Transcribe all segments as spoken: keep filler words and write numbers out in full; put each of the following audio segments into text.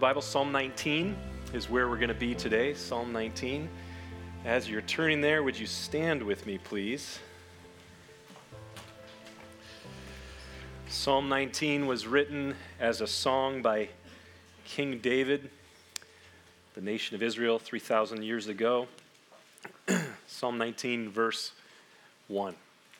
Bible, Psalm nineteen is where we're going to be today, Psalm nineteen. As you're turning there, would you stand with me, please? Psalm nineteen was written as a song by King David, the nation of Israel, three thousand years ago. Psalm nineteen, verse one.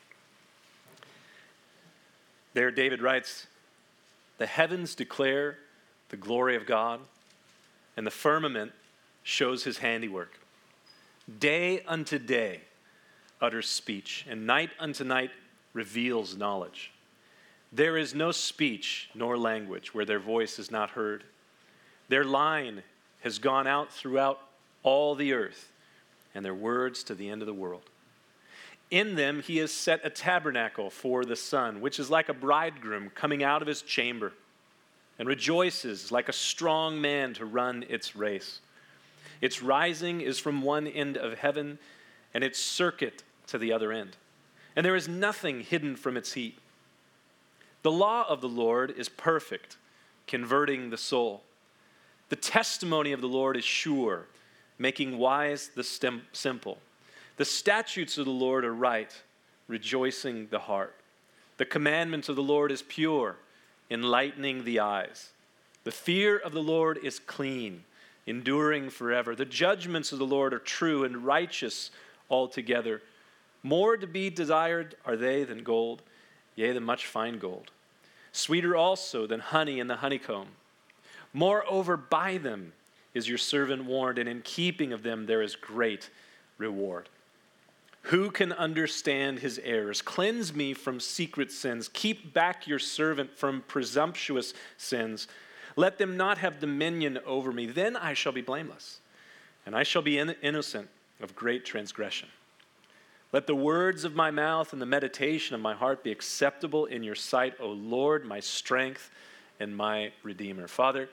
There, David writes, "The heavens declare the glory of God, and the firmament shows his handiwork. Day unto day utters speech, and night unto night reveals knowledge. There is no speech nor language where their voice is not heard. Their line has gone out throughout all the earth, and their words to the end of the world. In them he has set a tabernacle for the sun, which is like a bridegroom coming out of his chamber, and rejoices like a strong man to run its race. Its rising is from one end of heaven, and its circuit to the other end. And there is nothing hidden from its heat. The law of the Lord is perfect, converting the soul. The testimony of the Lord is sure, making wise the stem- simple. The statutes of the Lord are right, rejoicing the heart. The commandment of the Lord is pure, enlightening the eyes. The fear of the Lord is clean, enduring forever. The judgments of the Lord are true and righteous altogether. More to be desired are they than gold, yea, than much fine gold. Sweeter also than honey in the honeycomb. Moreover, by them is your servant warned, and in keeping of them there is great reward. Who can understand his errors? Cleanse me from secret sins. Keep back your servant from presumptuous sins. Let them not have dominion over me. Then I shall be blameless, and I shall be in- innocent of great transgression. Let the words of my mouth and the meditation of my heart be acceptable in your sight, O Lord, my strength and my Redeemer." Father,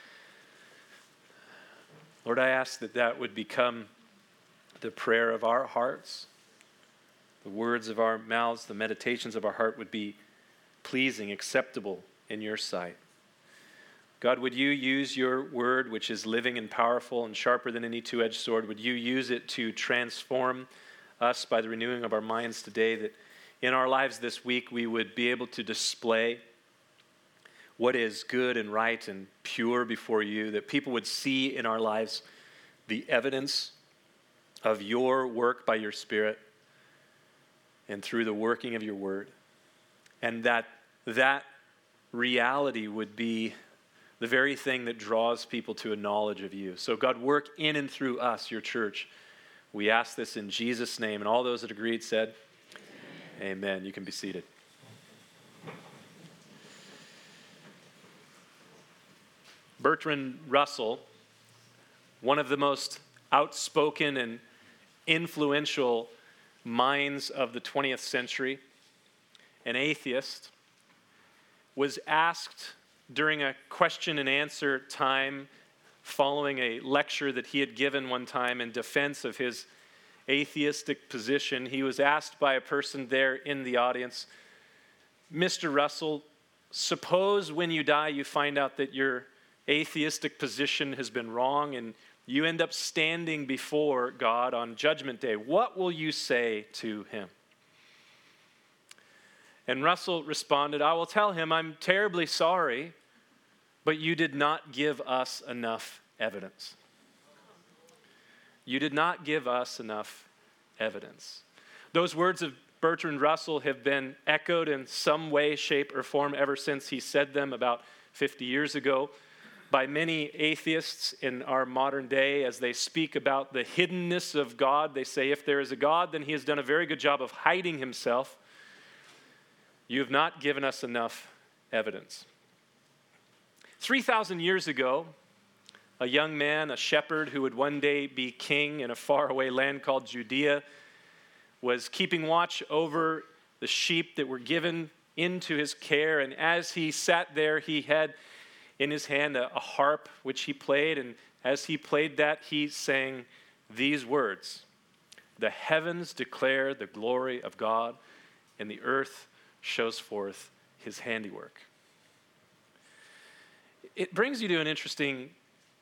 Lord, I ask that that would become the prayer of our hearts. The words of our mouths, the meditations of our heart would be pleasing, acceptable in your sight. God, would you use your word, which is living and powerful and sharper than any two-edged sword, would you use it to transform us by the renewing of our minds today, that in our lives this week we would be able to display what is good and right and pure before you, that people would see in our lives the evidence of your work by your Spirit and through the working of your word, and that that reality would be the very thing that draws people to a knowledge of you. So God, work in and through us, your church. We ask this in Jesus' name, and all those that agreed said, Amen. Amen. You can be seated. Bertrand Russell, one of the most outspoken and influential minds of the twentieth century, an atheist, was asked during a question and answer time following a lecture that he had given one time in defense of his atheistic position. He was asked by a person there in the audience, "Mister Russell, suppose when you die you find out that your atheistic position has been wrong and you end up standing before God on Judgment Day. What will you say to him?" And Russell responded, "I will tell him, I'm terribly sorry, but you did not give us enough evidence. You did not give us enough evidence." Those words of Bertrand Russell have been echoed in some way, shape, or form ever since he said them about fifty years ago by many atheists in our modern day. As they speak about the hiddenness of God, they say if there is a God, then he has done a very good job of hiding himself. You have not given us enough evidence. three thousand years ago, a young man, a shepherd who would one day be king in a faraway land called Judea, was keeping watch over the sheep that were given into his care. And as he sat there, he had in his hand a, a harp which he played, and as he played that, he sang these words: "The heavens declare the glory of God, and the earth shows forth his handiwork." It brings you to an interesting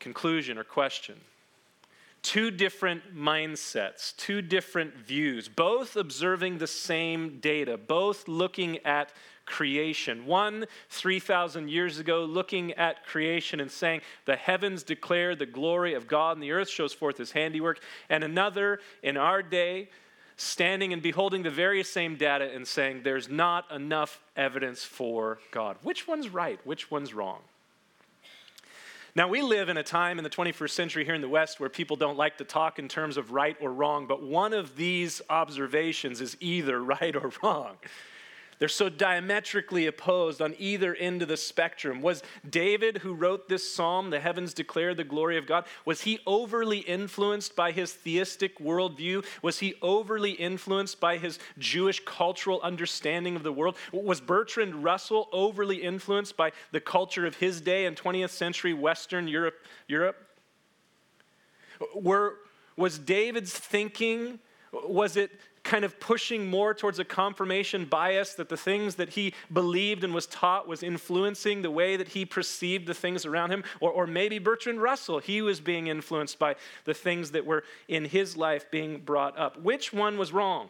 Conclusion or question. Two different mindsets, two different views, both observing the same data, both looking at creation. One, three thousand years ago, looking at creation and saying, the heavens declare the glory of God and the earth shows forth his handiwork. And another, in our day, standing and beholding the very same data and saying, there's not enough evidence for God. Which one's right? Which one's wrong? Now, we live in a time in the twenty-first century here in the West where people don't like to talk in terms of right or wrong, but one of these observations is either right or wrong. They're so diametrically opposed on either end of the spectrum. Was David, who wrote this psalm, the heavens declare the glory of God, was he overly influenced by his theistic worldview? Was he overly influenced by his Jewish cultural understanding of the world? Was Bertrand Russell overly influenced by the culture of his day in twentieth century Western Europe? Europe? Were, was David's thinking, was it kind of pushing more towards a confirmation bias that the things that he believed and was taught was influencing the way that he perceived the things around him? Or, or maybe Bertrand Russell, he was being influenced by the things that were in his life being brought up. Which one was wrong?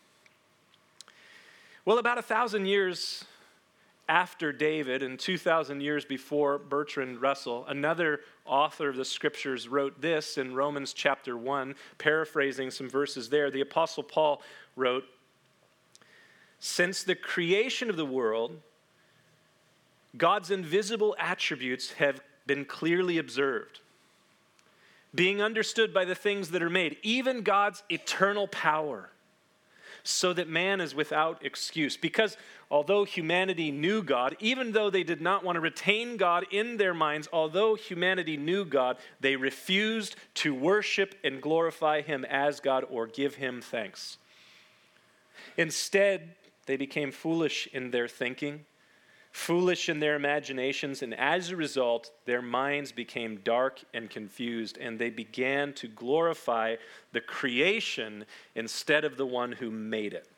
Well, about a thousand years after David and two thousand years before Bertrand Russell, another author of the scriptures wrote this in Romans chapter one, paraphrasing some verses there. The Apostle Paul wrote, "Since the creation of the world, God's invisible attributes have been clearly observed, being understood by the things that are made, even God's eternal power, so that man is without excuse." Because although humanity knew God, even though they did not want to retain God in their minds, although humanity knew God, they refused to worship and glorify him as God or give him thanks. Instead, they became foolish in their thinking, foolish in their imaginations, and as a result, their minds became dark and confused, and they began to glorify the creation instead of the one who made it.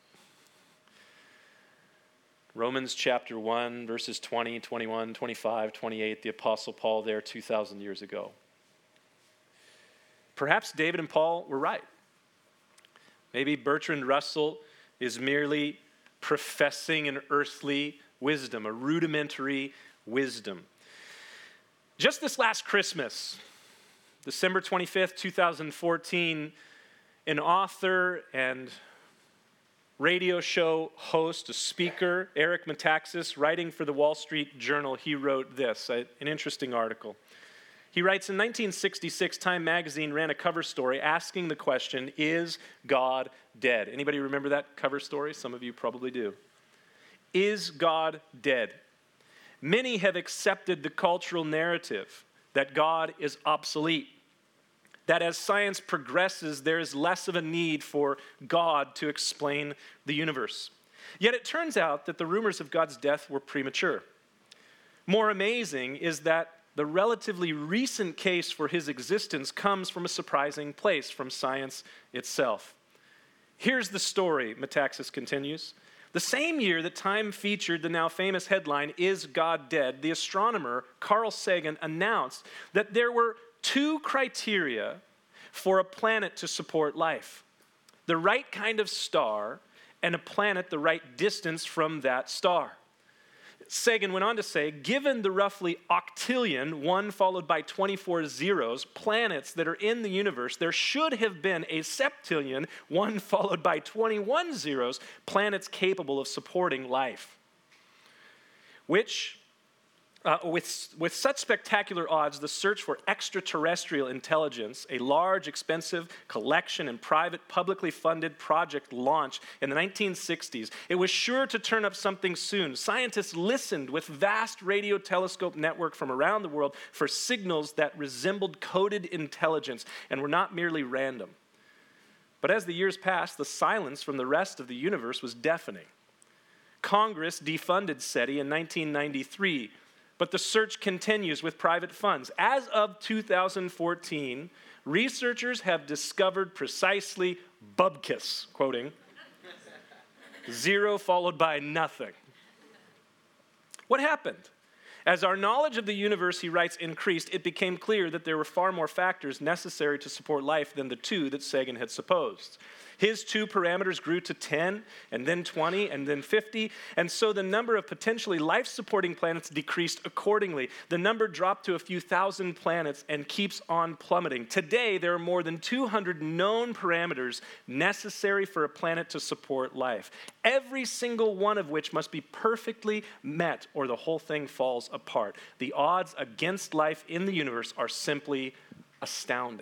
Romans chapter one, verses twenty, twenty-one, twenty-five, twenty-eight, the Apostle Paul there two thousand years ago. Perhaps David and Paul were right. Maybe Bertrand Russell is merely professing an earthly wisdom, a rudimentary wisdom. Just this last Christmas, December twenty-fifth, twenty fourteen, an author and radio show host, a speaker, Eric Metaxas, writing for the Wall Street Journal, he wrote this, an interesting article. He writes, in nineteen sixty-six, Time magazine ran a cover story asking the question, is God dead? Anybody remember that cover story? Some of you probably do. Is God dead? Many have accepted the cultural narrative that God is obsolete, that as science progresses, there is less of a need for God to explain the universe. Yet it turns out that the rumors of God's death were premature. More amazing is that the relatively recent case for his existence comes from a surprising place, from science itself. Here's the story, Metaxas continues. The same year that Time featured the now famous headline, Is God Dead?, the astronomer Carl Sagan announced that there were two criteria for a planet to support life: the right kind of star and a planet the right distance from that star. Sagan went on to say, given the roughly octillion, one followed by twenty-four zeros, planets that are in the universe, there should have been a septillion, one followed by twenty-one zeros, planets capable of supporting life. Which, uh, with, with such spectacular odds, the search for extraterrestrial intelligence, a large, expensive collection and private, publicly funded project launched in the nineteen sixties, it was sure to turn up something soon. Scientists listened with vast radio telescope network from around the world for signals that resembled coded intelligence and were not merely random. But as the years passed, the silence from the rest of the universe was deafening. Congress defunded SETI in nineteen ninety-three, but the search continues with private funds. As of two thousand fourteen, researchers have discovered precisely bubkis, quoting, zero followed by nothing. What happened? As our knowledge of the universe, he writes, increased, it became clear that there were far more factors necessary to support life than the two that Sagan had supposed. His two parameters grew to ten, and then twenty, and then fifty, and so the number of potentially life-supporting planets decreased accordingly. The number dropped to a few thousand planets and keeps on plummeting. Today, there are more than two hundred known parameters necessary for a planet to support life, every single one of which must be perfectly met or the whole thing falls apart. The odds against life in the universe are simply astounding.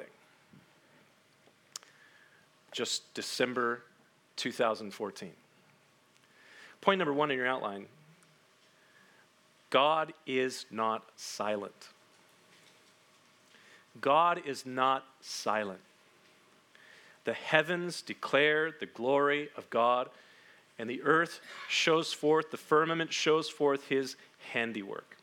Just December two thousand fourteen. Point number one in your outline: God is not silent. God is not silent. The heavens declare the glory of God, and the earth shows forth, the firmament shows forth his handiwork.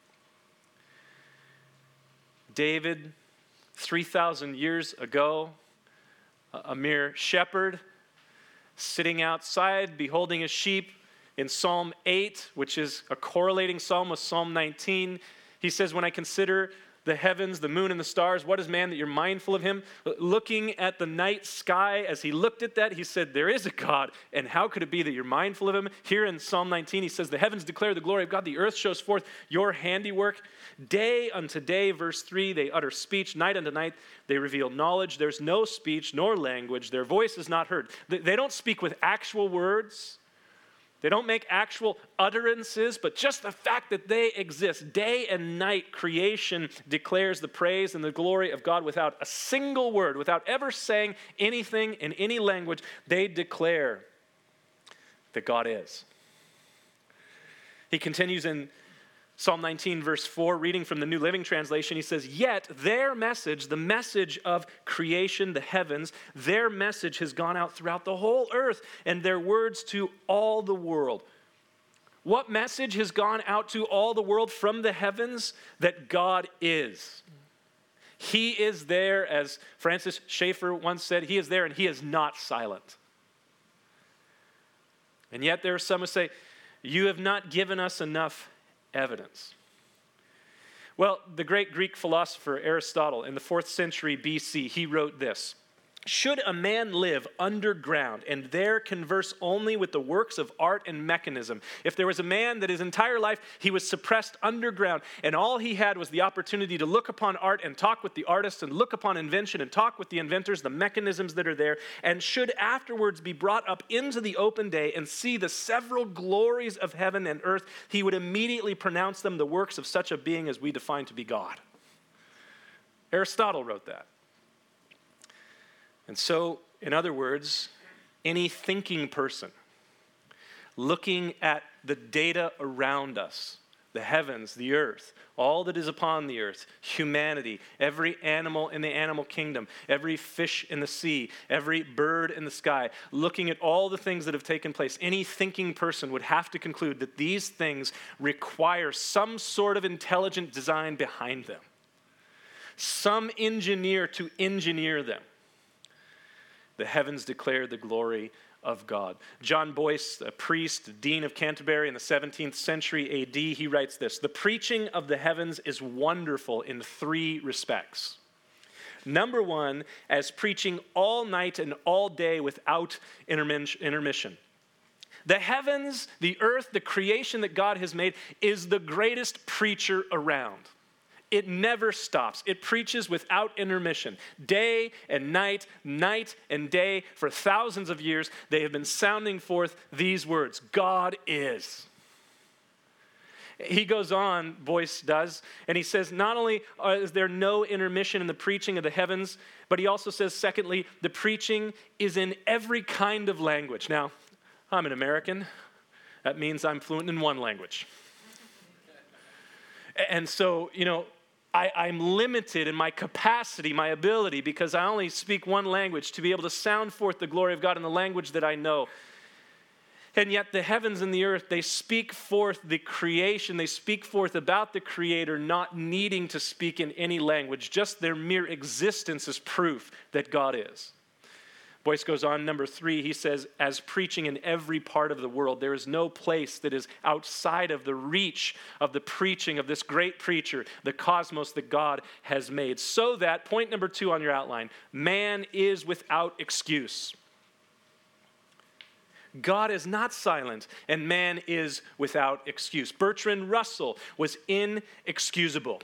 David, three thousand years ago, a mere shepherd sitting outside beholding his sheep, in Psalm eight, which is a correlating psalm with Psalm nineteen, he says, when I consider the heavens, the moon, and the stars, what is man that you're mindful of him? Looking at the night sky, as he looked at that, he said, there is a God, and how could it be that you're mindful of him? Here in Psalm nineteen, he says, the heavens declare the glory of God, the earth shows forth your handiwork. Day unto day, verse three, they utter speech. Night unto night, they reveal knowledge. There's no speech nor language. Their voice is not heard. They don't speak with actual words. They don't make actual utterances, but just the fact that they exist. Day and night, creation declares the praise and the glory of God without a single word, without ever saying anything in any language. They declare that God is. He continues in Psalm nineteen, verse four, reading from the New Living Translation, he says, yet their message, the message of creation, the heavens, their message has gone out throughout the whole earth, and their words to all the world. What message has gone out to all the world from the heavens? That God is. He is there, as Francis Schaeffer once said, he is there and he is not silent. And yet there are some who say, you have not given us enough evidence. Well, the great Greek philosopher Aristotle in the fourth century B C, he wrote this: should a man live underground and there converse only with the works of art and mechanism? If there was a man that his entire life he was suppressed underground and all he had was the opportunity to look upon art and talk with the artists and look upon invention and talk with the inventors, the mechanisms that are there, and should afterwards be brought up into the open day and see the several glories of heaven and earth, he would immediately pronounce them the works of such a being as we define to be God. Aristotle wrote that. And so, in other words, any thinking person looking at the data around us, the heavens, the earth, all that is upon the earth, humanity, every animal in the animal kingdom, every fish in the sea, every bird in the sky, looking at all the things that have taken place, any thinking person would have to conclude that these things require some sort of intelligent design behind them, some engineer to engineer them. The heavens declare the glory of God. John Boyce, a priest, dean of Canterbury in the seventeenth century A D, he writes this: the preaching of the heavens is wonderful in three respects. Number one, as preaching all night and all day without intermission. The heavens, the earth, the creation that God has made is the greatest preacher around. It never stops. It preaches without intermission. Day and night, night and day, for thousands of years, they have been sounding forth these words: God is. He goes on, Boyce does, and he says not only is there no intermission in the preaching of the heavens, but he also says, secondly, the preaching is in every kind of language. Now, I'm an American. That means I'm fluent in one language. And so, you know, I, I'm limited in my capacity, my ability, because I only speak one language, to be able to sound forth the glory of God in the language that I know. And yet the heavens and the earth, they speak forth the creation. They speak forth about the Creator, not needing to speak in any language. Just their mere existence is proof that God is. Boyce goes on, number three, he says, as preaching in every part of the world, there is no place that is outside of the reach of the preaching of this great preacher, the cosmos that God has made. So that, point number two on your outline, man is without excuse. God is not silent, and man is without excuse. Bertrand Russell was inexcusable.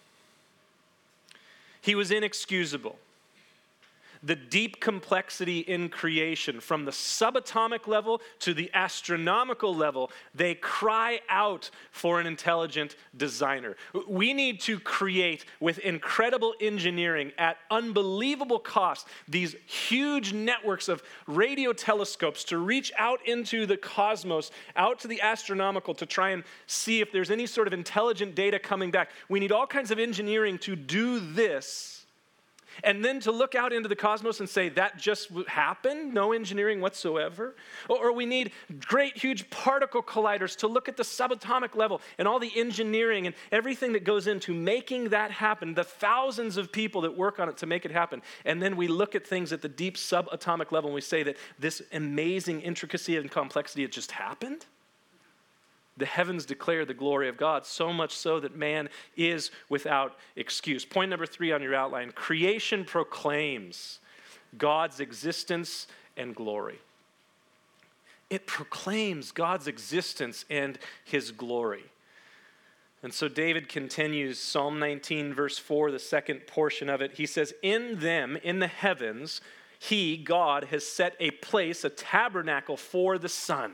He was inexcusable. The deep complexity in creation, from the subatomic level to the astronomical level, they cry out for an intelligent designer. We need to create with incredible engineering at unbelievable cost these huge networks of radio telescopes to reach out into the cosmos, out to the astronomical, to try and see if there's any sort of intelligent data coming back. We need all kinds of engineering to do this. And then to look out into the cosmos and say, that just happened? No engineering whatsoever? Or, or we need great, huge particle colliders to look at the subatomic level and all the engineering and everything that goes into making that happen, the thousands of people that work on it to make it happen. And then we look at things at the deep subatomic level and we say that this amazing intricacy and complexity, it just happened? The heavens declare the glory of God, so much so that man is without excuse. Point number three on your outline, creation proclaims God's existence and glory. It proclaims God's existence and his glory. And so David continues, Psalm nineteen, verse four, the second portion of it. He says, in them, in the heavens, he, God, has set a place, a tabernacle for the sun.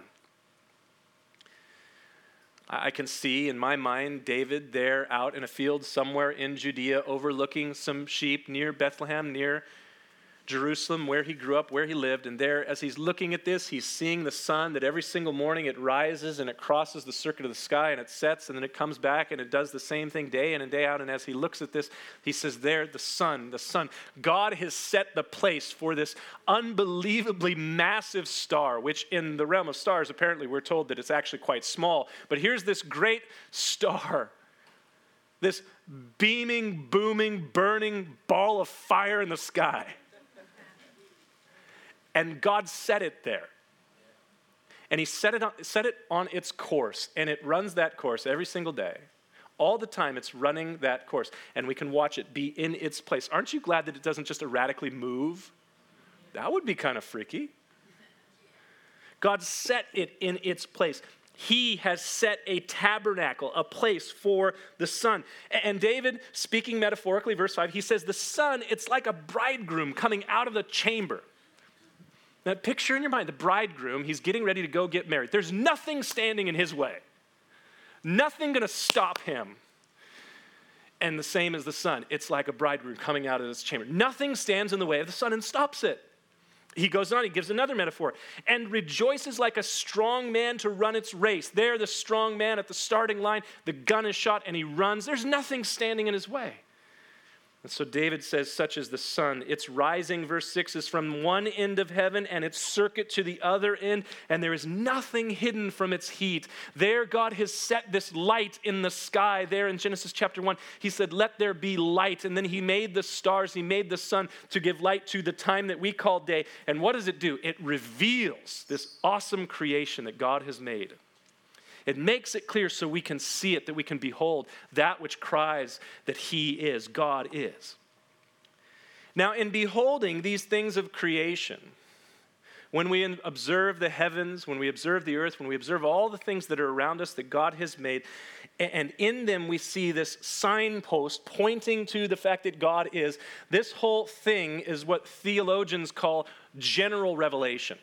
I can see in my mind David there out in a field somewhere in Judea overlooking some sheep near Bethlehem, near Jerusalem, where he grew up, where he lived. And there, as he's looking at this, he's seeing the sun, that every single morning it rises and it crosses the circuit of the sky and it sets and then it comes back and it does the same thing day in and day out. And as he looks at this, he says, there, the sun, the sun. God has set the place for this unbelievably massive star, which in the realm of stars, apparently we're told that it's actually quite small. But here's this great star, this beaming, booming, burning ball of fire in the sky. And God set it there. And he set it, on, set it on its course. And it runs that course every single day. All the time it's running that course. And we can watch it be in its place. Aren't you glad that it doesn't just erratically move? That would be kind of freaky. God set it in its place. He has set a tabernacle, a place for the sun. And David, speaking metaphorically, verse five, he says, the sun, it's like a bridegroom coming out of the chamber. Now, picture in your mind the bridegroom, he's getting ready to go get married. There's nothing standing in his way. Nothing going to stop him. And the same as the sun. It's like a bridegroom coming out of this chamber. Nothing stands in the way of the sun and stops it. He goes on, he gives another metaphor. And rejoices like a strong man to run its race. There, the strong man at the starting line, the gun is shot and he runs. There's nothing standing in his way. And so David says, such as the sun, its rising, verse six, is from one end of heaven and its circuit to the other end, and there is nothing hidden from its heat. There God has set this light in the sky. There in Genesis chapter one, he said, let there be light. And then he made the stars, he made the sun to give light to the time that we call day. And what does it do? It reveals this awesome creation that God has made. It makes it clear so we can see it, that we can behold that which cries that he is, God is. Now, in beholding these things of creation, when we observe the heavens, when we observe the earth, when we observe all the things that are around us that God has made, and in them we see this signpost pointing to the fact that God is, this whole thing is what theologians call general revelation.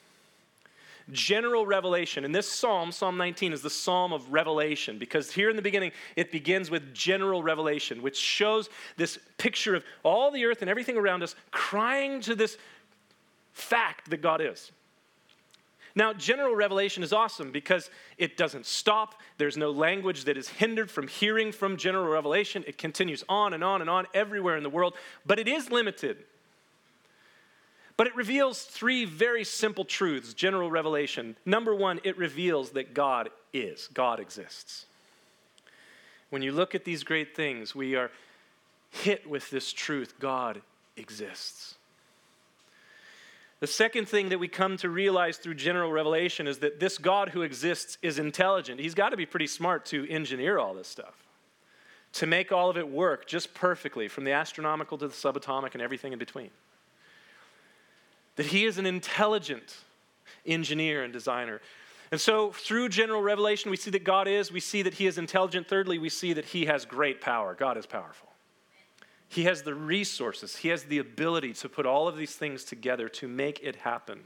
General revelation. And this psalm, Psalm nineteen, is the psalm of revelation, because here in the beginning, it begins with general revelation, which shows this picture of all the earth and everything around us crying to this fact that God is. Now, general revelation is awesome because it doesn't stop. There's no language that is hindered from hearing from general revelation. It continues on and on and on everywhere in the world, but it is limited. But it reveals three very simple truths, general revelation. Number one, it reveals that God is, God exists. When you look at these great things, we are hit with this truth, God exists. The second thing that we come to realize through general revelation is that this God who exists is intelligent. He's got to be pretty smart to engineer all this stuff, to make all of it work just perfectly, from the astronomical to the subatomic and everything in between. That he is an intelligent engineer and designer. And so through general revelation, we see that God is, we see that he is intelligent. Thirdly, we see that he has great power. God is powerful. He has the resources. He has the ability to put all of these things together to make it happen.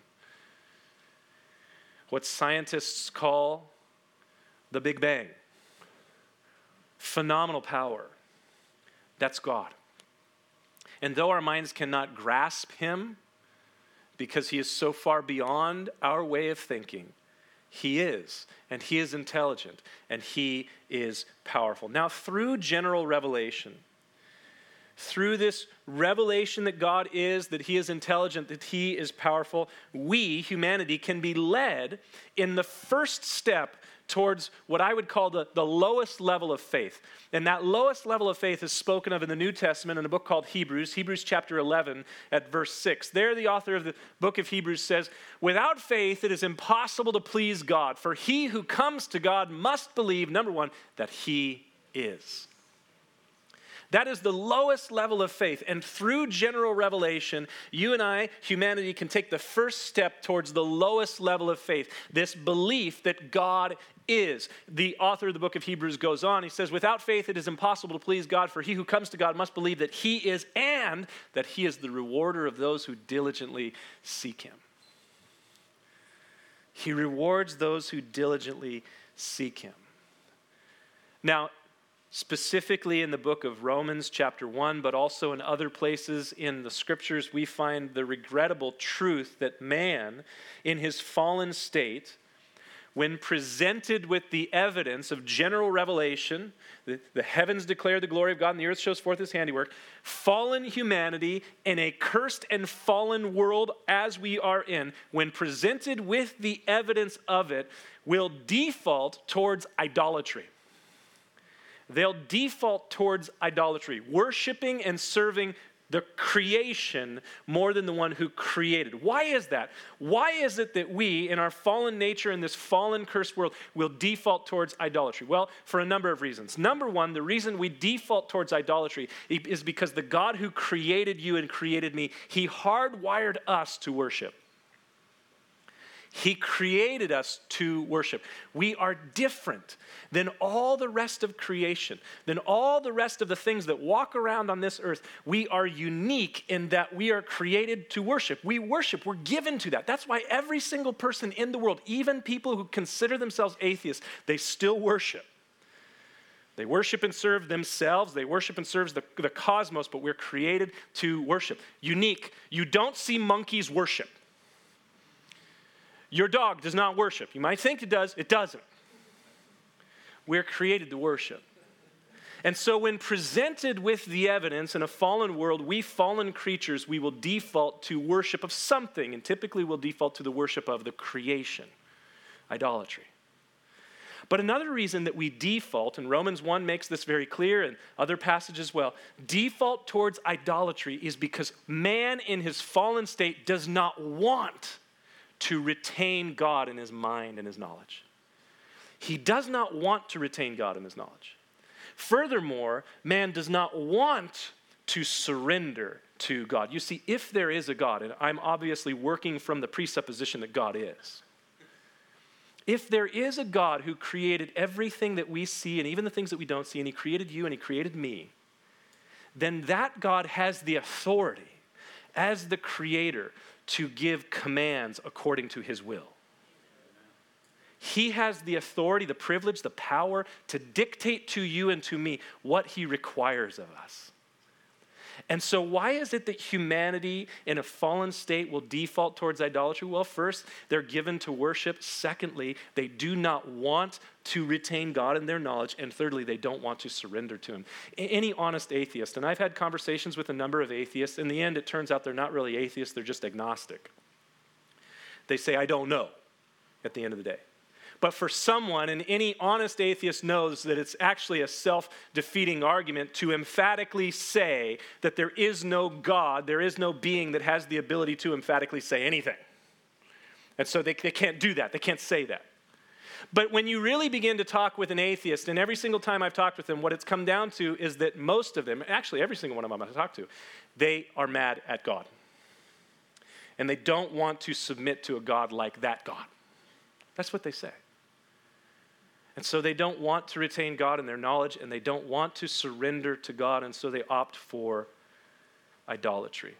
What scientists call the Big Bang. Phenomenal power. That's God. And though our minds cannot grasp him, because he is so far beyond our way of thinking, he is, and he is intelligent, and he is powerful. Now, through general revelation, through this revelation that God is, that he is intelligent, that he is powerful, we, humanity, can be led in the first step towards what I would call the, the lowest level of faith. And that lowest level of faith is spoken of in the New Testament in a book called Hebrews, Hebrews chapter eleven at verse six. There the author of the book of Hebrews says, "Without faith it is impossible to please God, for he who comes to God must believe," number one, "that he is." That is the lowest level of faith. And through general revelation, you and I, humanity, can take the first step towards the lowest level of faith. This belief that God is. The author of the book of Hebrews goes on. He says, "Without faith it is impossible to please God, for he who comes to God must believe that he is, and that he is the rewarder of those who diligently seek him." He rewards those who diligently seek him. Now, specifically in the book of Romans chapter one, but also in other places in the scriptures, we find the regrettable truth that man, in his fallen state, when presented with the evidence of general revelation, the, the heavens declare the glory of God and the earth shows forth his handiwork, fallen humanity in a cursed and fallen world as we are in, when presented with the evidence of it, will default towards idolatry. They'll default towards idolatry, worshiping and serving the creation more than the one who created. Why is that? Why is it that we, in our fallen nature, in this fallen, cursed world, will default towards idolatry? Well, for a number of reasons. Number one, the reason we default towards idolatry is because the God who created you and created me, he hardwired us to worship. He created us to worship. We are different than all the rest of creation, than all the rest of the things that walk around on this earth. We are unique in that we are created to worship. We worship. We're given to that. That's why every single person in the world, even people who consider themselves atheists, they still worship. They worship and serve themselves. They worship and serve the, the cosmos, but we're created to worship. Unique. You don't see monkeys worship. Your dog does not worship. You might think it does, it doesn't. We're created to worship. And so when presented with the evidence in a fallen world, we fallen creatures, we will default to worship of something, and typically we'll default to the worship of the creation, idolatry. But another reason that we default, and Romans one makes this very clear, and other passages as well, default towards idolatry is because man in his fallen state does not want to retain God in his mind and his knowledge. He does not want to retain God in his knowledge. Furthermore, man does not want to surrender to God. You see, if there is a God, and I'm obviously working from the presupposition that God is, if there is a God who created everything that we see and even the things that we don't see, and he created you and he created me, then that God has the authority as the creator to give commands according to his will. He has the authority, the privilege, the power to dictate to you and to me what he requires of us. And so why is it that humanity in a fallen state will default towards idolatry? Well, first, they're given to worship. Secondly, they do not want to retain God in their knowledge. And thirdly, they don't want to surrender to him. Any honest atheist, and I've had conversations with a number of atheists. In the end, it turns out they're not really atheists. They're just agnostic. They say, I don't know, at the end of the day. But for someone, and any honest atheist knows that it's actually a self-defeating argument to emphatically say that there is no God, there is no being that has the ability to emphatically say anything. And so they, they can't do that. They can't say that. But when you really begin to talk with an atheist, and every single time I've talked with them, what it's come down to is that most of them, actually every single one of them I've talked to, they are mad at God. And they don't want to submit to a God like that God. That's what they say. And so they don't want to retain God in their knowledge, and they don't want to surrender to God, and so they opt for idolatry.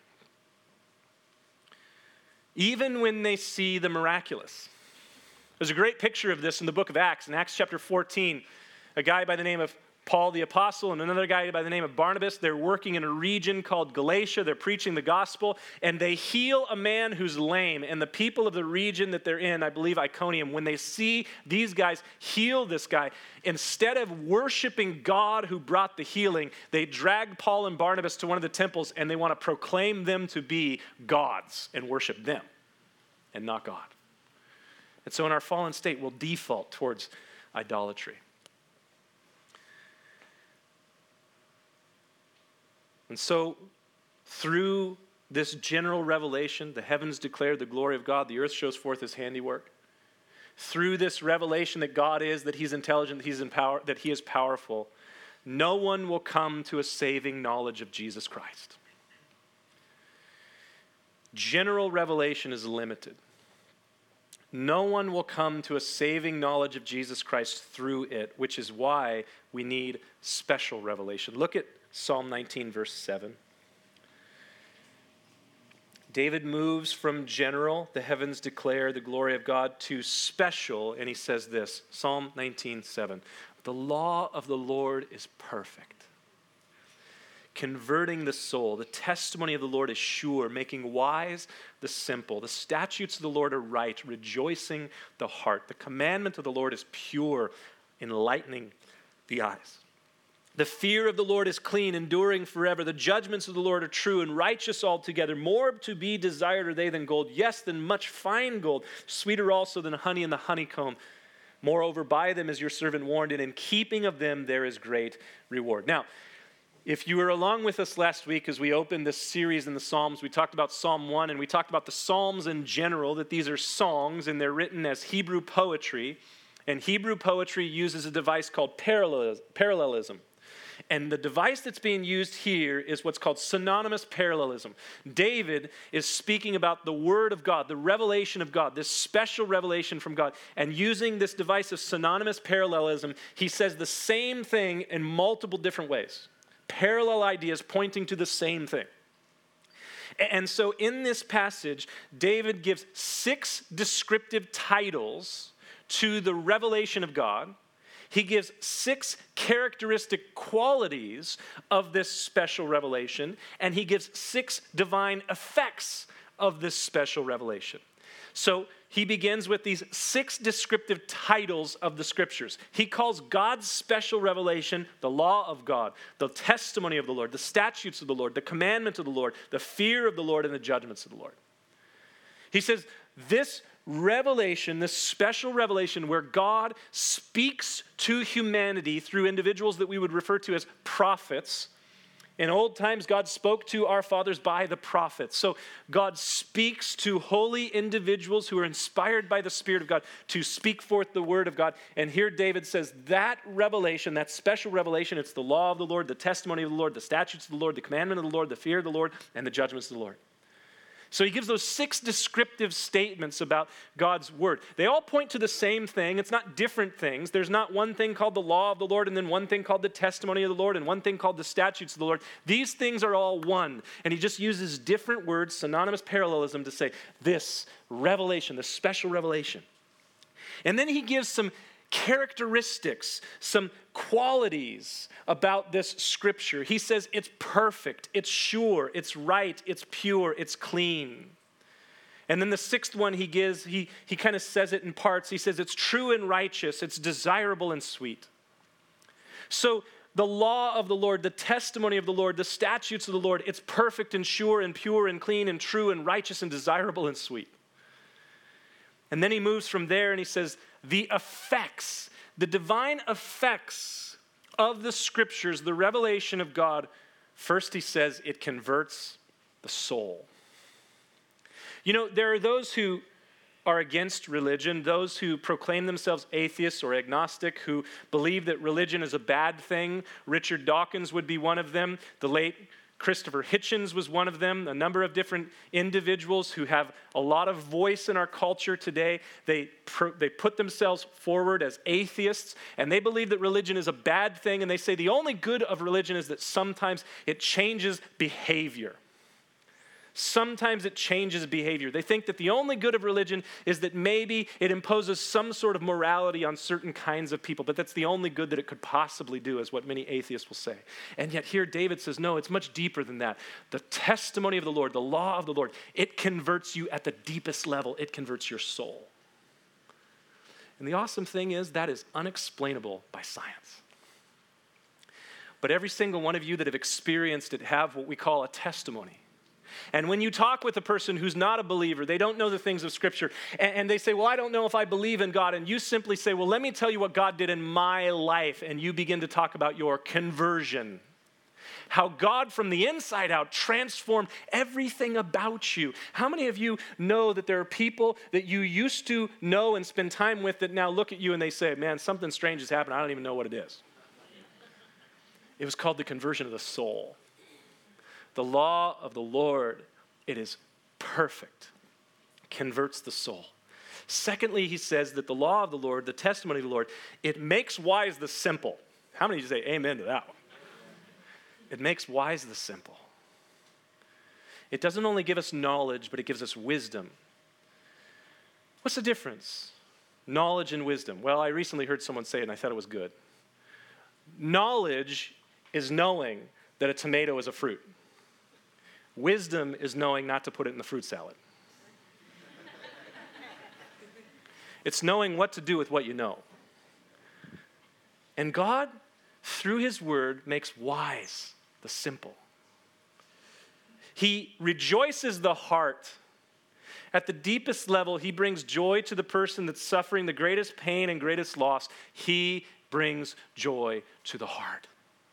Even when they see the miraculous. There's a great picture of this in the book of Acts. In Acts chapter fourteen, a guy by the name of Paul the Apostle and another guy by the name of Barnabas, they're working in a region called Galatia. They're preaching the gospel, and they heal a man who's lame. And the people of the region that they're in, I believe Iconium, when they see these guys heal this guy, instead of worshiping God who brought the healing, they drag Paul and Barnabas to one of the temples, and they want to proclaim them to be gods and worship them and not God. And so in our fallen state, we'll default towards idolatry. And so through this general revelation, the heavens declare the glory of God, the earth shows forth his handiwork. Through this revelation that God is, that he's intelligent, that he's in power, that he is powerful, no one will come to a saving knowledge of Jesus Christ. General revelation is limited. No one will come to a saving knowledge of Jesus Christ through it, which is why we need special revelation. Look at Psalm nineteen, verse seven. David moves from general, the heavens declare the glory of God, to special, and he says this, Psalm nineteen, seven. The law of the Lord is perfect, converting the soul. The testimony of the Lord is sure, making wise the simple. The statutes of the Lord are right, rejoicing the heart. The commandment of the Lord is pure, enlightening the eyes. The fear of the Lord is clean, enduring forever. The judgments of the Lord are true and righteous altogether. More to be desired are they than gold, yes, than much fine gold, sweeter also than honey in the honeycomb. Moreover, by them is your servant warned, and in keeping of them there is great reward. Now, if you were along with us last week as we opened this series in the Psalms, we talked about Psalm one, and we talked about the Psalms in general, that these are songs, and they're written as Hebrew poetry. And Hebrew poetry uses a device called parallelism. And the device that's being used here is what's called synonymous parallelism. David is speaking about the Word of God, the revelation of God, this special revelation from God. And using this device of synonymous parallelism, he says the same thing in multiple different ways. Parallel ideas pointing to the same thing. And so in this passage, David gives six descriptive titles to the revelation of God. He gives six characteristic qualities of this special revelation, and he gives six divine effects of this special revelation. So he begins with these six descriptive titles of the scriptures. He calls God's special revelation the law of God, the testimony of the Lord, the statutes of the Lord, the commandments of the Lord, the fear of the Lord, and the judgments of the Lord. He says this revelation, this special revelation where God speaks to humanity through individuals that we would refer to as prophets. In old times, God spoke to our fathers by the prophets. So God speaks to holy individuals who are inspired by the Spirit of God to speak forth the word of God. And here David says that revelation, that special revelation, it's the law of the Lord, the testimony of the Lord, the statutes of the Lord, the commandment of the Lord, the fear of the Lord, and the judgments of the Lord. So he gives those six descriptive statements about God's word. They all point to the same thing. It's not different things. There's not one thing called the law of the Lord and then one thing called the testimony of the Lord and one thing called the statutes of the Lord. These things are all one. And he just uses different words, synonymous parallelism, to say this revelation, this special revelation. And then he gives some characteristics, some qualities about this scripture. He says it's perfect, it's sure, it's right, it's pure, it's clean. And then the sixth one he gives, he, he kind of says it in parts. He says it's true and righteous, it's desirable and sweet. So the law of the Lord, the testimony of the Lord, the statutes of the Lord, it's perfect and sure and pure and clean and true and righteous and desirable and sweet. And then he moves from there and he says, the effects, the divine effects of the scriptures, the revelation of God. First, he says it converts the soul. You know, there are those who are against religion, those who proclaim themselves atheists or agnostic, who believe that religion is a bad thing. Richard Dawkins would be one of them. The late Christopher Hitchens was one of them. A number of different individuals who have a lot of voice in our culture today. They, pro- they put themselves forward as atheists, and they believe that religion is a bad thing, and they say the only good of religion is that sometimes it changes behavior. Sometimes it changes behavior. They think that the only good of religion is that maybe it imposes some sort of morality on certain kinds of people, but that's the only good that it could possibly do, is what many atheists will say. And yet here David says, no, it's much deeper than that. The testimony of the Lord, the law of the Lord, it converts you at the deepest level. It converts your soul. And the awesome thing is that is unexplainable by science. But every single one of you that have experienced it have what we call a testimony. And when you talk with a person who's not a believer, they don't know the things of Scripture, and, and they say, well, I don't know if I believe in God, and you simply say, well, let me tell you what God did in my life, and you begin to talk about your conversion. How God from the inside out transformed everything about you. How many of you know that there are people that you used to know and spend time with that now look at you and they say, man, something strange has happened, I don't even know what it is. It was called the conversion of the soul. The law of the Lord, it is perfect, converts the soul. Secondly, he says that the law of the Lord, the testimony of the Lord, it makes wise the simple. How many of you say amen to that one? It makes wise the simple. It doesn't only give us knowledge, but it gives us wisdom. What's the difference? Knowledge and wisdom. Well, I recently heard someone say it, and I thought it was good. Knowledge is knowing that a tomato is a fruit. Wisdom is knowing not to put it in the fruit salad. It's knowing what to do with what you know. And God, through his word, makes wise the simple. He rejoices the heart. At the deepest level, he brings joy to the person that's suffering the greatest pain and greatest loss. He brings joy to the heart.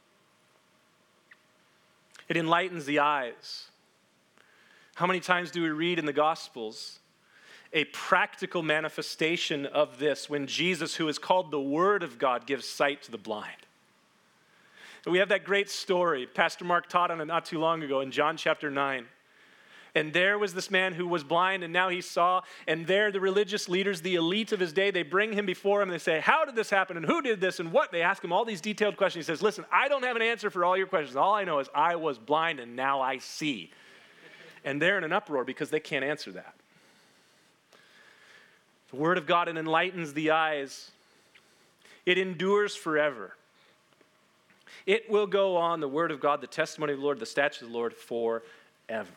It enlightens the eyes. How many times do we read in the Gospels a practical manifestation of this when Jesus, who is called the Word of God, gives sight to the blind? And we have that great story. Pastor Mark taught on it not too long ago in John chapter nine. And there was this man who was blind, and now he saw. And there the religious leaders, the elite of his day, they bring him before him. And they say, how did this happen? And who did this? And what? They ask him all these detailed questions. He says, listen, I don't have an answer for all your questions. All I know is I was blind, and now I see. And they're in an uproar because they can't answer that. The word of God, it enlightens the eyes. It endures forever. It will go on, the word of God, the testimony of the Lord, the statutes of the Lord, forever.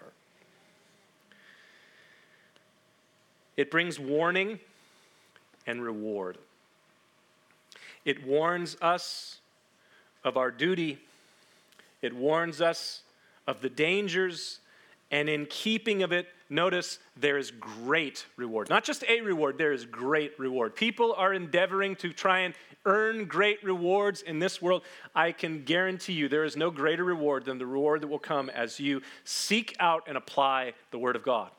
It brings warning and reward. It warns us of our duty. It warns us of the dangers. And in keeping of it, notice there is great reward. Not just a reward, there is great reward. People are endeavoring to try and earn great rewards in this world. I can guarantee you there is no greater reward than the reward that will come as you seek out and apply the Word of God.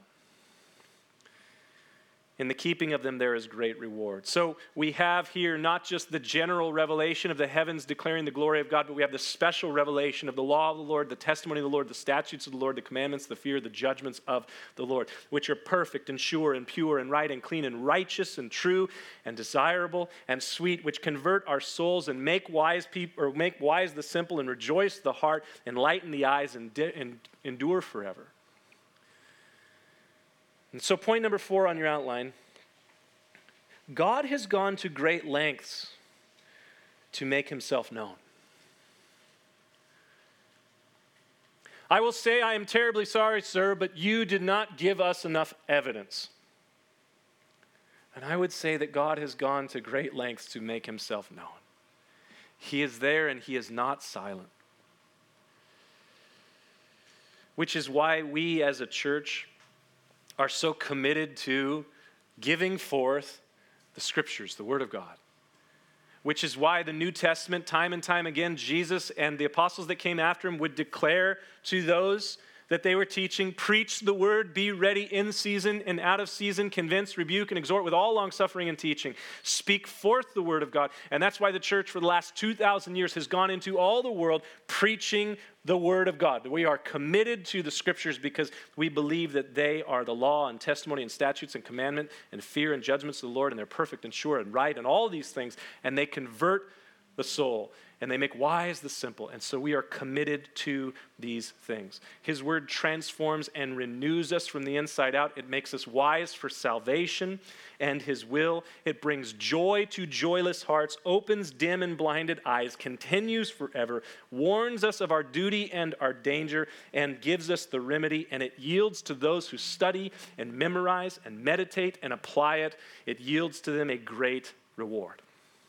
In the keeping of them, there is great reward. So we have here not just the general revelation of the heavens declaring the glory of God, but we have the special revelation of the law of the Lord, the testimony of the Lord, the statutes of the Lord, the commandments, the fear, the judgments of the Lord, which are perfect and sure and pure and right and clean and righteous and true and desirable and sweet, which convert our souls and make wise people, or make wise the simple and rejoice the heart, enlighten the eyes and, di- and endure forever. And so point number four on your outline, God has gone to great lengths to make himself known. I will say, I am terribly sorry, sir, but you did not give us enough evidence. And I would say that God has gone to great lengths to make himself known. He is there and he is not silent. Which is why we as a church are so committed to giving forth the scriptures, the word of God. Which is why the New Testament, time and time again, Jesus and the apostles that came after him would declare to those that they were teaching, preach the word, be ready in season and out of season, convince, rebuke, and exhort with all long suffering and teaching. Speak forth the word of God. And that's why the church for the last two thousand years has gone into all the world preaching the word of God. We are committed to the scriptures because we believe that they are the law and testimony and statutes and commandment and fear and judgments of the Lord, and they're perfect and sure and right and all these things, and they convert the soul, and they make wise the simple. And so we are committed to these things. His word transforms and renews us from the inside out. It makes us wise for salvation and his will. It brings joy to joyless hearts, opens dim and blinded eyes, continues forever, warns us of our duty and our danger, and gives us the remedy. And it yields to those who study and memorize and meditate and apply it. It yields to them a great reward.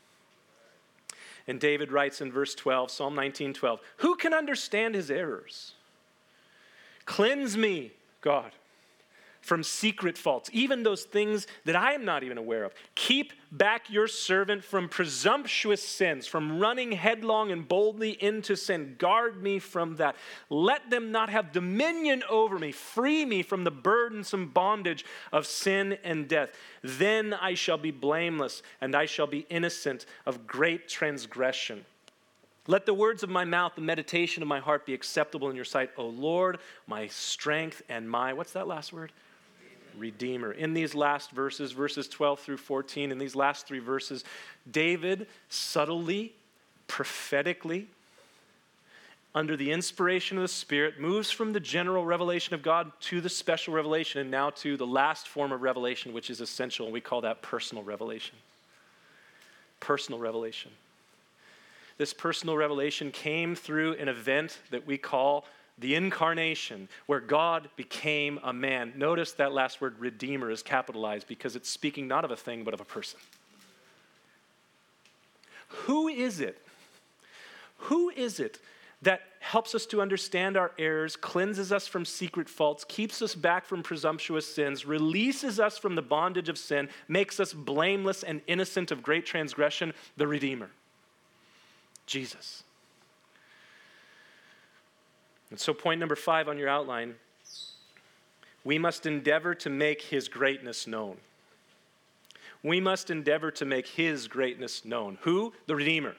And David writes in verse twelve, Psalm nineteen twelve, who can understand his errors? Cleanse me, God, from secret faults, even those things that I am not even aware of. Keep back your servant from presumptuous sins, from running headlong and boldly into sin. Guard me from that. Let them not have dominion over me. Free me from the burdensome bondage of sin and death. Then I shall be blameless, and I shall be innocent of great transgression. Let the words of my mouth, the meditation of my heart be acceptable in your sight, O Lord, my strength and my, what's that last word? Redeemer. In these last verses, verses twelve through fourteen, in these last three verses, David subtly, prophetically, under the inspiration of the Spirit, moves from the general revelation of God to the special revelation, and now to the last form of revelation, which is essential, and we call that personal revelation. Personal revelation. This personal revelation came through an event that we call the incarnation, where God became a man. Notice that last word, redeemer, is capitalized because it's speaking not of a thing, but of a person. Who is it? Who is it that helps us to understand our errors, cleanses us from secret faults, keeps us back from presumptuous sins, releases us from the bondage of sin, makes us blameless and innocent of great transgression? The Redeemer, Jesus. And so point number five on your outline, we must endeavor to make his greatness known. We must endeavor to make his greatness known. Who? The Redeemer.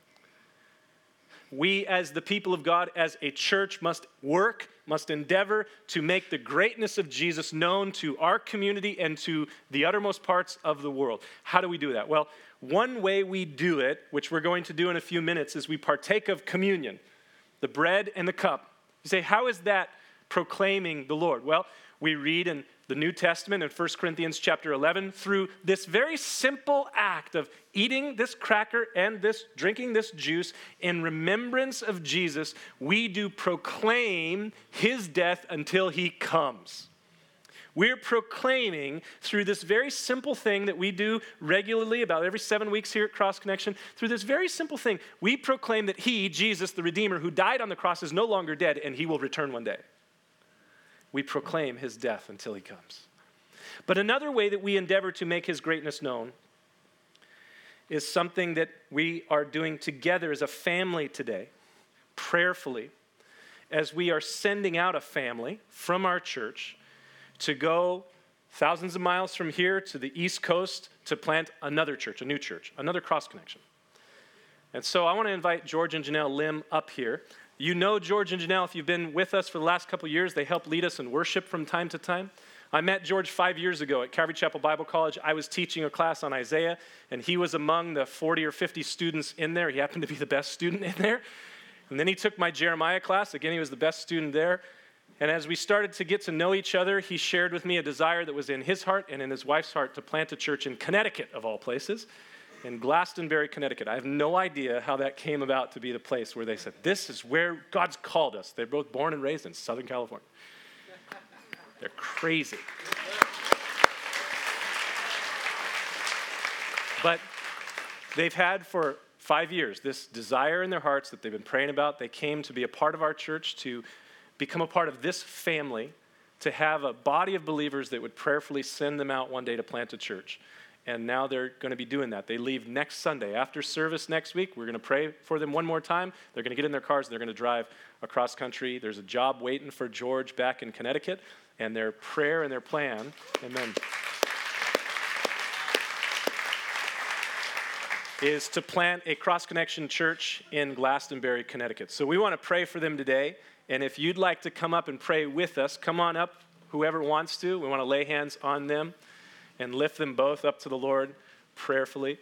We as the people of God, as a church, must work, must endeavor to make the greatness of Jesus known to our community and to the uttermost parts of the world. How do we do that? Well, one way we do it, which we're going to do in a few minutes, is we partake of communion, the bread and the cup. You say, how is that proclaiming the Lord? Well, we read in the New Testament in First Corinthians chapter eleven, through this very simple act of eating this cracker and this drinking this juice in remembrance of Jesus, we do proclaim his death until he comes. We're proclaiming through this very simple thing that we do regularly about every seven weeks here at Cross Connection, through this very simple thing, we proclaim that he, Jesus, the Redeemer, who died on the cross, is no longer dead, and he will return one day. We proclaim his death until he comes. But another way that we endeavor to make his greatness known is something that we are doing together as a family today, prayerfully, as we are sending out a family from our church to go thousands of miles from here to the East Coast to plant another church, a new church, another Cross Connection. And so I want to invite George and Janelle Lim up here. You know George and Janelle, if you've been with us for the last couple of years, they help lead us in worship from time to time. I met George five years ago at Calvary Chapel Bible College. I was teaching a class on Isaiah, and he was among the forty or fifty students in there. He happened to be the best student in there. And then he took my Jeremiah class. Again, he was the best student there. And as we started to get to know each other, he shared with me a desire that was in his heart and in his wife's heart to plant a church in Connecticut, of all places, in Glastonbury, Connecticut. I have no idea how that came about to be the place where they said, this is where God's called us. They're both born and raised in Southern California. They're crazy. But they've had for five years this desire in their hearts that they've been praying about. They came to be a part of our church, to become a part of this family to have a body of believers that would prayerfully send them out one day to plant a church. And now they're going to be doing that. They leave next Sunday. After service next week, we're going to pray for them one more time. They're going to get in their cars and they're going to drive across country. There's a job waiting for George back in Connecticut. And their prayer and their plan, amen, is to plant a Cross Connection church in Glastonbury, Connecticut. So we want to pray for them today. And if you'd like to come up and pray with us, come on up, whoever wants to. We want to lay hands on them and lift them both up to the Lord prayerfully.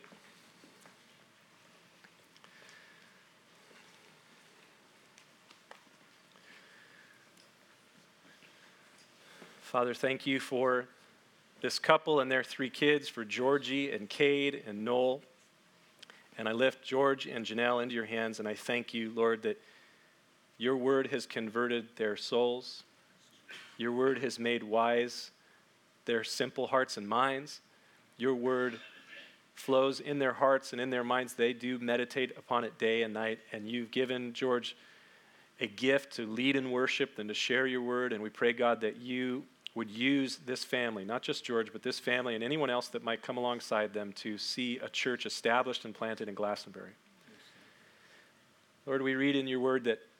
Father, thank you for this couple and their three kids, for Georgie and Cade and Noel. And I lift George and Janelle into your hands, and I thank you, Lord, that your word has converted their souls. Your word has made wise their simple hearts and minds. Your word flows in their hearts and in their minds. They do meditate upon it day and night. And you've given George a gift to lead in worship and to share your word. And we pray, God, that you would use this family, not just George, but this family and anyone else that might come alongside them to see a church established and planted in Glastonbury. Lord, we read in your word that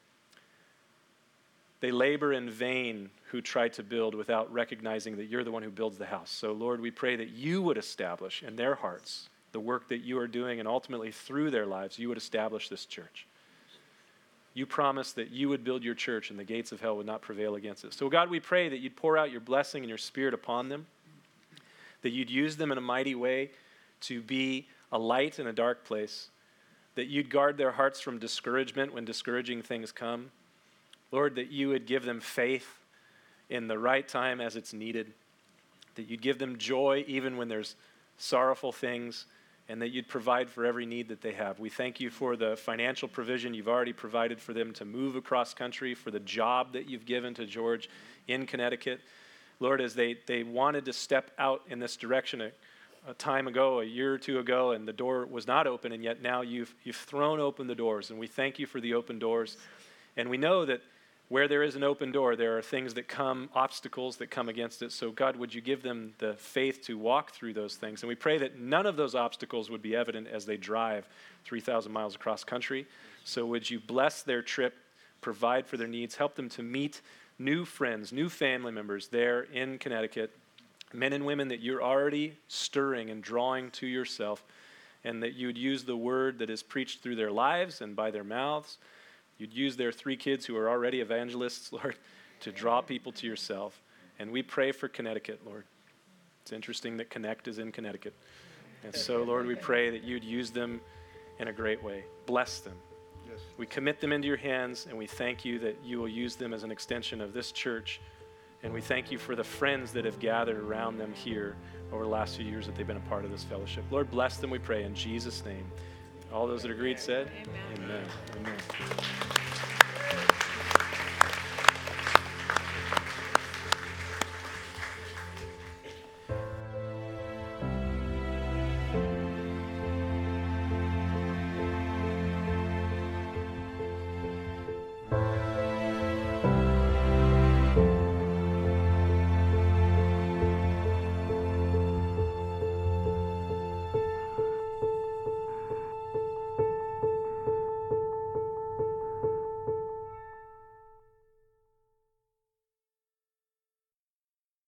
they labor in vain who try to build without recognizing that you're the one who builds the house. So, Lord, we pray that you would establish in their hearts the work that you are doing, and ultimately through their lives, you would establish this church. You promised that you would build your church and the gates of hell would not prevail against it. So, God, we pray that you'd pour out your blessing and your spirit upon them, that you'd use them in a mighty way to be a light in a dark place, that you'd guard their hearts from discouragement when discouraging things come. Lord, that you would give them faith in the right time as it's needed, that you'd give them joy even when there's sorrowful things, and that you'd provide for every need that they have. We thank you for the financial provision you've already provided for them to move across country, for the job that you've given to George in Connecticut. Lord, as they, they wanted to step out in this direction a, a time ago, a year or two ago, and the door was not open, and yet now you've, you've thrown open the doors, and we thank you for the open doors. And we know that where there is an open door, there are things that come, obstacles that come against it. So God, would you give them the faith to walk through those things? And we pray that none of those obstacles would be evident as they drive three thousand miles across country. So would you bless their trip, provide for their needs, help them to meet new friends, new family members there in Connecticut, men and women that you're already stirring and drawing to yourself, and that you would use the word that is preached through their lives and by their mouths. You'd use their three kids who are already evangelists, Lord, to draw people to yourself. And we pray for Connecticut, Lord. It's interesting that Connect is in Connecticut. And so, Lord, we pray that you'd use them in a great way. Bless them. Yes. We commit them into your hands, and we thank you that you will use them as an extension of this church. And we thank you for the friends that have gathered around them here over the last few years that they've been a part of this fellowship. Lord, bless them, we pray, in Jesus' name. All those that agreed said, amen. Amen. Amen.